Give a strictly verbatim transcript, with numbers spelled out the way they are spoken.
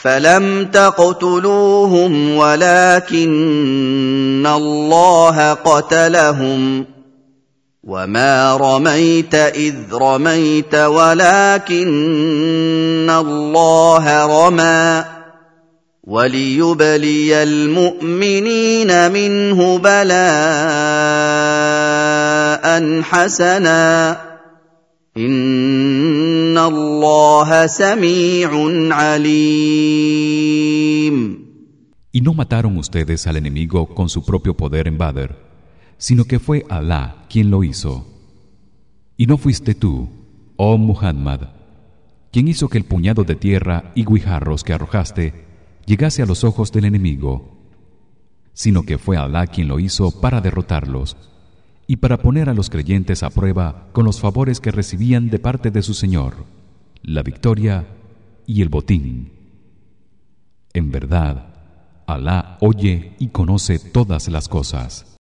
فلم تقتلوهم ولكن الله قتلهم وما رميت إذ رميت ولكن الله رمى وليبلي المؤمنين منه بلاء حسنا إن الله سميع عليم. Y no mataron ustedes al enemigo con su propio poder en Badr, sino que fue Alá quien lo hizo. Y no fuiste tú, oh Muhammad, quien hizo que el puñado de tierra y guijarros que arrojaste llegase a los ojos del enemigo, sino que fue Alá quien lo hizo para derrotarlos y para poner a los creyentes a prueba con los favores que recibían de parte de su Señor, la victoria y el botín. En verdad, Alá oye y conoce todas las cosas.